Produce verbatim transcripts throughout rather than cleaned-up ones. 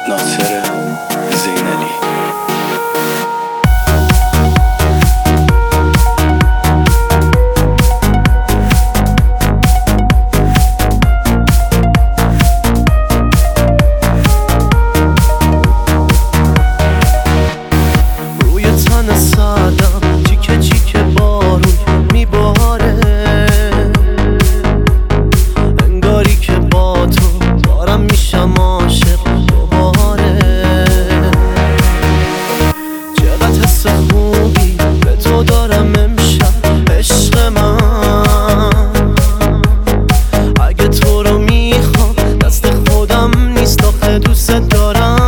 ناصر زینالی. روی تن سردم چیکه چیکه بارون میباره، انگاری که با تو دارم میشم عاشق دوباره. چقدر حس خوبی به تو دارم امشب عشق من، اگه تو رو میخوام دست خودم نیست آخه دوست دارم.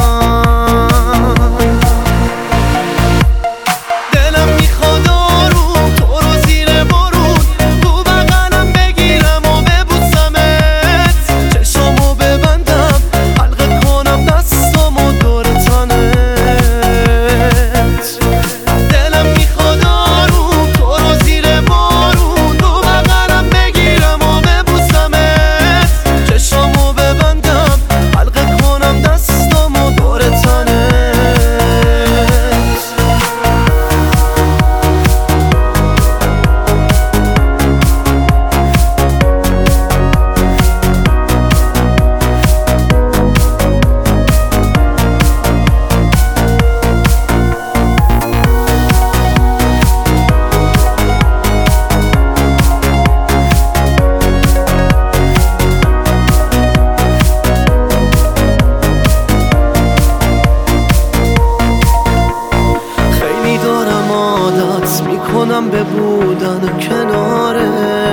میکنم به بودن کنارت،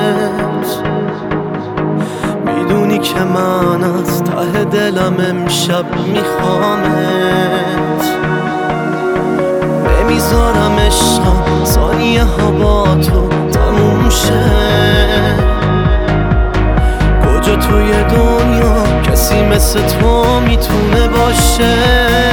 میدونی که من از ته دلم امشب میخوامت. نمیذارم عشقم ثانیه ها با تو تموم شه، کجا توی دنیا کسی مثل تو میتونه باشه.